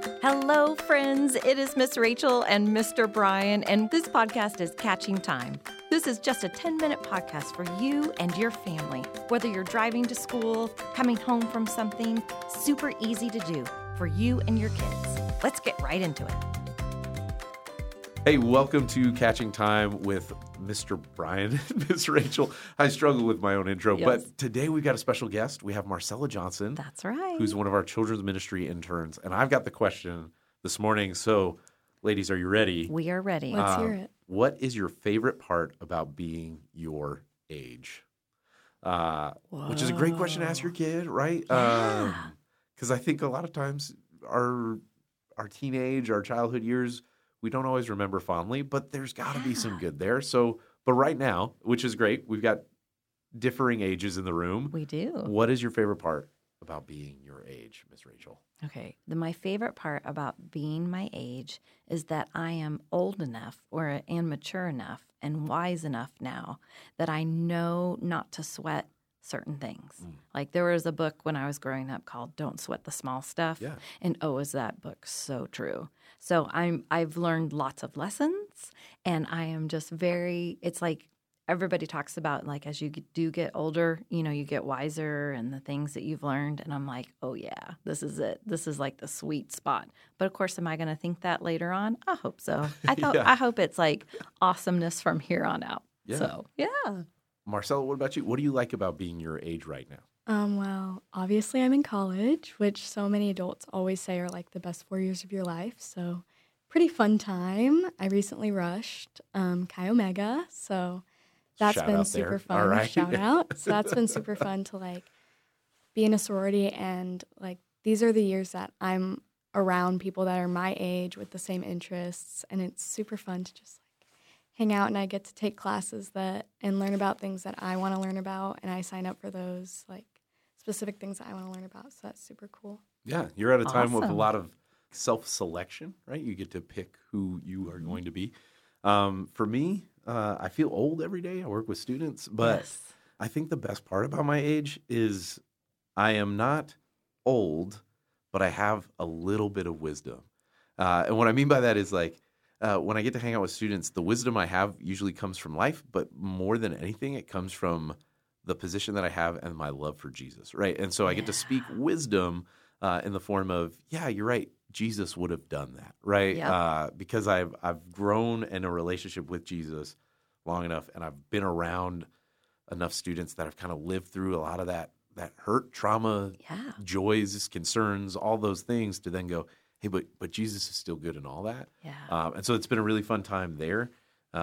Hello, friends. It is Miss Rachel and Mr. Brian, and this podcast is Catching Time. This is just a 10-minute podcast for you and your family. Whether you're driving to school, coming home from something, super easy to do for you and your kids. Let's get right into it. Hey, welcome to Catching Time with Mr. Brian and Miss Rachel. I struggle with my own intro, but today we've got a special guest. We have Marcella Johnson. That's right. Who's one of our children's ministry interns. And I've got the question this morning. So, ladies, are you ready? We are ready. Let's hear it. What is your favorite part about being your age? Which is a great question to ask your kid, right? Yeah. Because I think a lot of times our teenage, our childhood years, we don't always remember fondly, but there's got to be some good there. So, but right now, which is great, we've got differing ages in the room. We do. What is your favorite part about being your age, Miss Rachel? Okay. My favorite part about being my age is that I am old enough and mature enough and wise enough now that I know not to sweat certain things. Like there was a book when I was growing up called Don't Sweat the Small Stuff. Yeah. And oh, is that book so true. So I've learned lots of lessons, and I am just it's like everybody talks about, like, as you do get older, you get wiser and the things that you've learned. And I'm like, oh yeah, this is it. This is like the sweet spot. But of course, am I going to think that later on? I hope so. I hope it's like awesomeness from here on out. Yeah. So yeah. Marcella, what about you? What do you like about being your age right now? Well, obviously I'm in college, which so many adults always say are like the best 4 years of your life. So pretty fun time. I recently rushed Chi Omega, so that's Shout been out super there. fun. All right. Shout out. So that's been super fun to like be in a sorority, and like these are the years that I'm around people that are my age with the same interests, and it's super fun to just hang out, and I get to take classes and learn about things that I want to learn about, and I sign up for those like specific things that I want to learn about. So that's super cool. Yeah, you're at a time with a Awesome. lot of self-selection, right? You get to pick who you are going to be. For me, I feel old every day. I work with students, but Yes. I think the best part about my age is I am not old, but I have a little bit of wisdom. And what I mean by that is like, when I get to hang out with students, the wisdom I have usually comes from life, but more than anything, it comes from the position that I have and my love for Jesus, right? And so I get to speak wisdom in the form of, yeah, you're right, Jesus would have done that, right? Yep. Because I've grown in a relationship with Jesus long enough, and I've been around enough students that have kind of lived through a lot of that hurt, trauma, Yeah. joys, concerns, all those things to then go, hey, but Jesus is still good in all that. Yeah. And so it's been a really fun time there.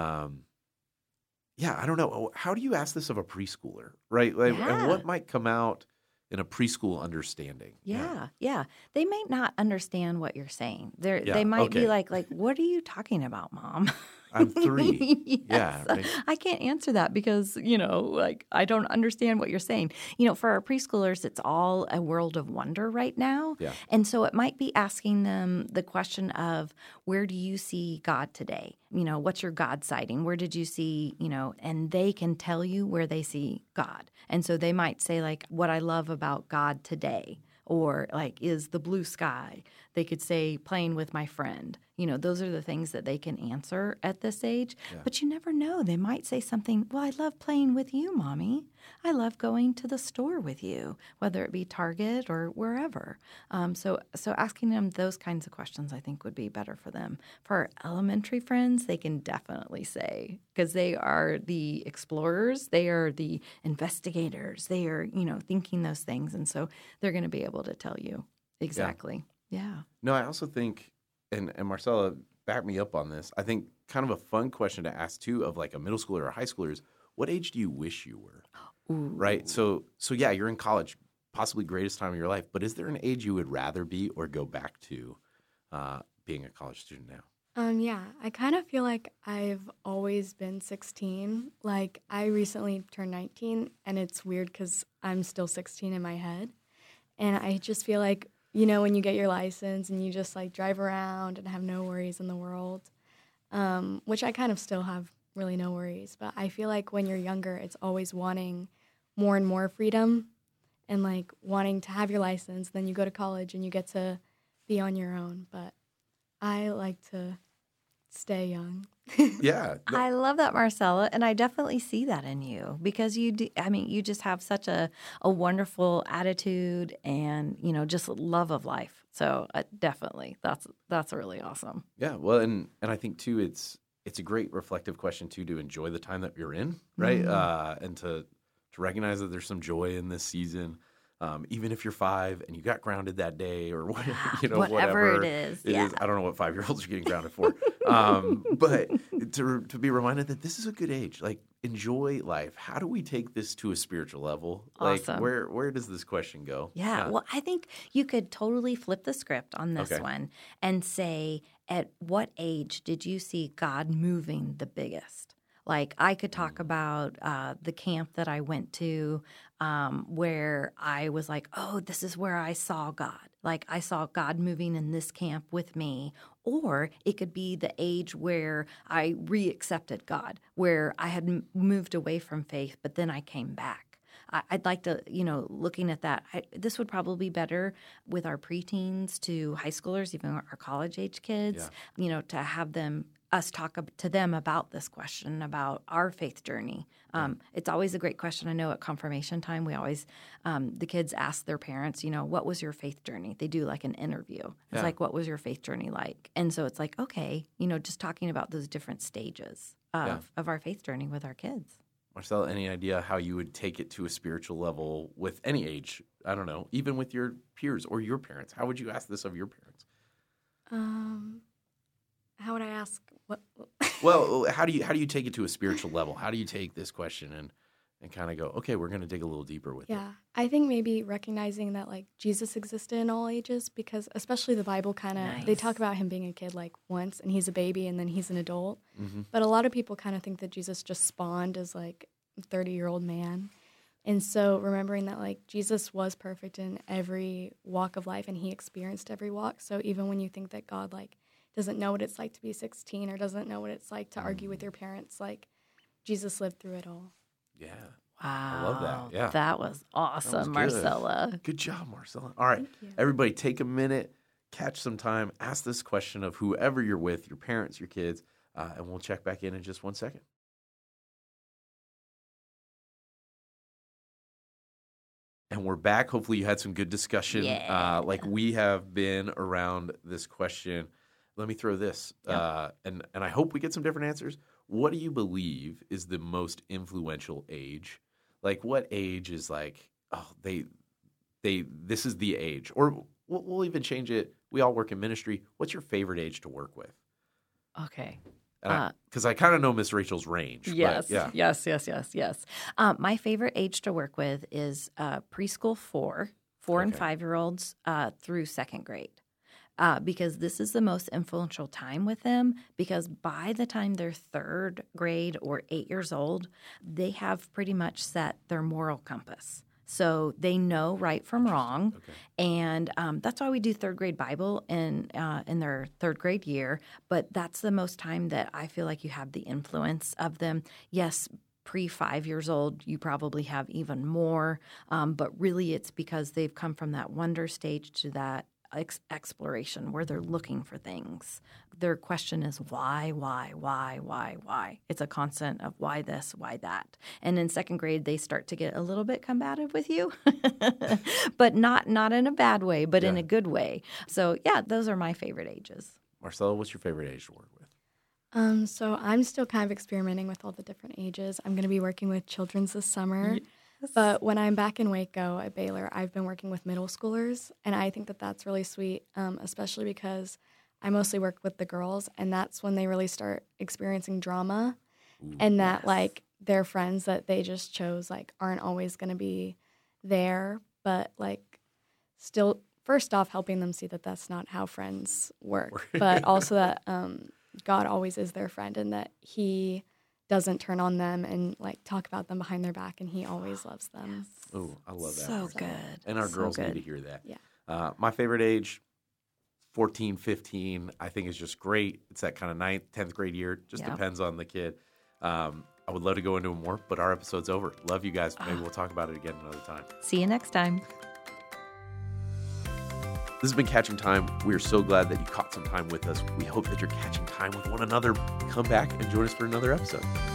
Yeah, I don't know. How do you ask this of a preschooler, right? Like, Yeah. and what might come out in a preschool understanding? Yeah. They may not understand what you're saying. Yeah, They might okay. be like, what are you talking about, Mom? I'm 3. Yes. Yeah, right. I can't answer that because, like I don't understand what you're saying. For our preschoolers, it's all a world of wonder right now. Yeah. And so it might be asking them the question of, where do you see God today? What's your God sighting? Where did you see, and they can tell you where they see God. And so they might say, like, what I love about God today, or like, is the blue sky. They could say, playing with my friend. Those are the things that they can answer at this age. Yeah. But you never know. They might say something, well, I love playing with you, Mommy. I love going to the store with you, whether it be Target or wherever. So asking them those kinds of questions, I think, would be better for them. For our elementary friends, they can definitely say, because they are the explorers, they are the investigators, they are, thinking those things. And so they're going to be able to tell you exactly. Yeah. No, I also think, and Marcella, back me up on this, I think kind of a fun question to ask, too, of like a middle schooler or a high schooler is, what age do you wish you were? Ooh. Right? So yeah, you're in college, possibly greatest time of your life, but is there an age you would rather be or go back to being a college student now? Yeah, I kind of feel like I've always been 16. Like, I recently turned 19, and it's weird because I'm still 16 in my head. And I just feel like, when you get your license and you just, like, drive around and have no worries in the world, which I kind of still have really no worries. But I feel like when you're younger, it's always wanting more and more freedom and, like, wanting to have your license. Then you go to college and you get to be on your own, but I like to stay young. Yeah. No, I love that, Marcella, and I definitely see that in you because you do. I mean, you just have such a wonderful attitude and just love of life. So definitely, that's really awesome. yeah. Well, and I think too, it's a great reflective question too, to enjoy the time that you're in, right? And to recognize that there's some joy in this season. Even if you're 5 and you got grounded that day or Whatever it is. Yeah. I don't know what 5-year-olds are getting grounded for. But to be reminded that this is a good age. Like, enjoy life. How do we take this to a spiritual level? Awesome. Like, where does this question go? Yeah. Well, I think you could totally flip the script on this one and say, at what age did you see God moving the biggest? Like, I could talk about the camp that I went to where I was like, oh, this is where I saw God. Like, I saw God moving in this camp with me. Or it could be the age where I re-accepted God, where I had moved away from faith, but then I came back. I'd like to, looking at that, this would probably be better with our preteens to high schoolers, even our college-age kids, to have us talk to them about this question, about our faith journey. It's always a great question. I know at confirmation time, we always, the kids ask their parents, what was your faith journey? They do like an interview. It's like, what was your faith journey like? And so it's like, okay, just talking about those different stages of our faith journey with our kids. Marcella, any idea how you would take it to a spiritual level with any age? I don't know, even with your peers or your parents. How would you ask this of your parents? How would I ask? What? Well, how do you take it to a spiritual level? How do you take this question and kind of go, okay, we're going to dig a little deeper with it? Yeah, I think maybe recognizing that like Jesus existed in all ages, because especially the Bible kind of they talk about him being a kid like once, and he's a baby, and then he's an adult. Mm-hmm. But a lot of people kind of think that Jesus just spawned as like a 30-year-old man. And so remembering that like Jesus was perfect in every walk of life, and he experienced every walk. So even when you think that God like doesn't know what it's like to be 16 or doesn't know what it's like to argue with your parents, like Jesus lived through it all. Yeah. Wow. I love that. Yeah. That was awesome, That was Marcella. Good job, Marcella. All right. Everybody take a minute, catch some time, ask this question of whoever you're with, your parents, your kids, and we'll check back in just 1 second. And we're back. Hopefully you had some good discussion like we have been around this question. Let me throw this, and I hope we get some different answers. What do you believe is the most influential age? Like, what age is like, oh, this is the age? Or we'll even change it. We all work in ministry. What's your favorite age to work with? Okay. Because I kind of know Miss Rachel's range. Yes, but yes. My favorite age to work with is preschool 4 and 5-year-olds through 2nd grade. Because this is the most influential time with them, because by the time they're 3rd grade or 8 years old, they have pretty much set their moral compass. So they know right from wrong, and that's why we do 3rd grade Bible in their 3rd grade year. But that's the most time that I feel like you have the influence of them. Yes, pre-5 years old, you probably have even more, but really it's because they've come from that wonder stage to that exploration where they're looking for things. Their question is why? It's a constant of why this, why that. And in 2nd grade, they start to get a little bit combative with you, but not in a bad way, but in a good way. So yeah, those are my favorite ages. Marcella, what's your favorite age to work with? So I'm still kind of experimenting with all the different ages. I'm going to be working with children's this summer. But when I'm back in Waco at Baylor, I've been working with middle schoolers, and I think that that's really sweet, especially because I mostly work with the girls, and that's when they really start experiencing drama, and that, like, their friends that they just chose, like, aren't always going to be there, but, like, still, first off, helping them see that that's not how friends work, but also that God always is their friend, and that he doesn't turn on them and like talk about them behind their back, and he always loves them. Oh, I love that. So good. And our girls need to hear that. Yeah. My favorite age, 14, 15, I think is just great. It's that kind of 9th, 10th grade year. Just depends on the kid. I would love to go into it more, but our episode's over. Love you guys. Maybe we'll talk about it again another time. See you next time. This has been Catching Time. We are so glad that you caught some time with us. We hope that you're catching time with one another. Come back and join us for another episode.